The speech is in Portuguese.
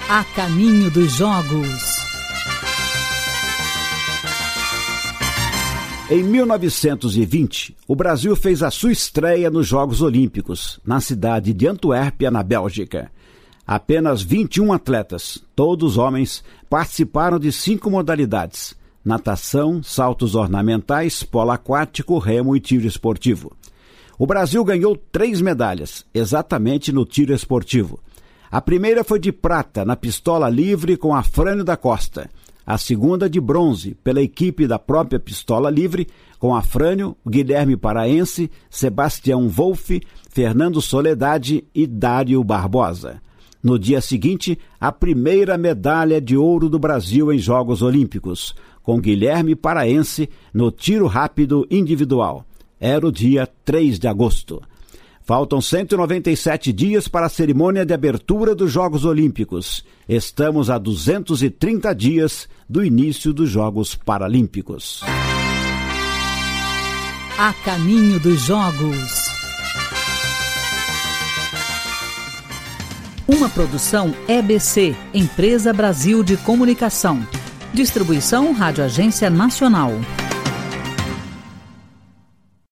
A caminho dos Jogos. Em 1920, o Brasil fez a sua estreia nos Jogos Olímpicos, na cidade de Antuérpia, na Bélgica. Apenas 21 atletas, todos homens, participaram de 5 modalidades: natação, saltos ornamentais, polo aquático, remo e tiro esportivo. O Brasil ganhou 3 medalhas, exatamente no tiro esportivo. A primeira foi de prata na pistola livre com Afrânio da Costa. A segunda de bronze pela equipe da própria pistola livre com Afrânio, Guilherme Paraense, Sebastião Wolff, Fernando Soledade e Dário Barbosa. No dia seguinte, a primeira medalha de ouro do Brasil em Jogos Olímpicos, com Guilherme Paraense no tiro rápido individual. Era o dia 3 de agosto. Faltam 197 dias para a cerimônia de abertura dos Jogos Olímpicos. Estamos a 230 dias do início dos Jogos Paralímpicos. A caminho dos Jogos. Uma produção EBC, Empresa Brasil de Comunicação. Distribuição Rádio Agência Nacional.